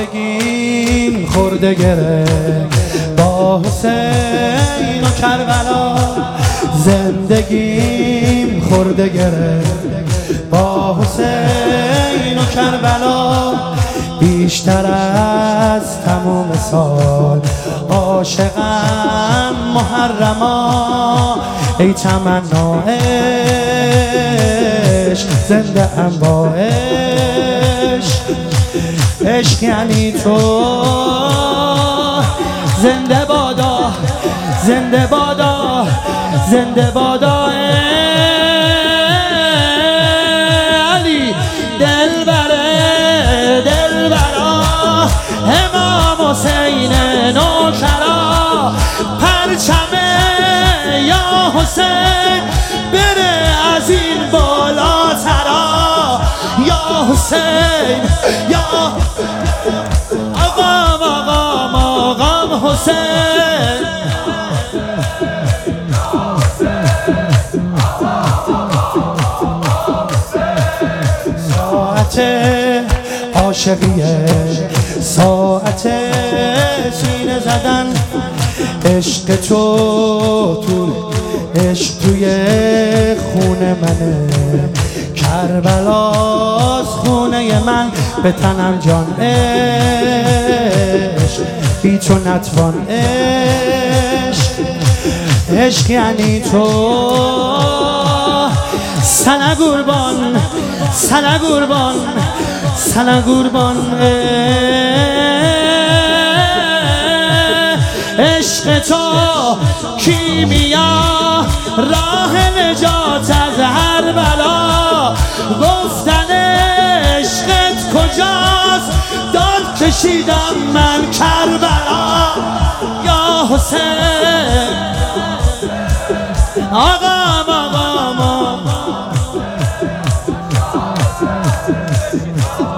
زندگیم خورده گره با حسین و کربلا، زندگیم خورده گره با حسین و کربلا. بیشتر از تمام سال عاشقم محرما، ای تمنا عشق زنده ام با عشق، عشق یعنی تو. زنده بادا زنده بادا زنده بادا علی دلبره دلبرا، امام حسین نوکرا، پرچم یا حسین بره از این بالاترا، یا حسین یا آقام آقام آقام حسین. ساعت عاشقیه، ساعت سینه زدن، عشق تو عشق توی خونه منه، کربلاست خونه من، به تنم جان عشق بی تو نتوان عشق، عشق یعنی تو. سنه قربان سنه قربان سنه قربان، عشق تو کیمیا، راه نجات از هر بلا، گفتن عشقت کجاست، داد کشیدم من کربلا، یا حسین آقام آقام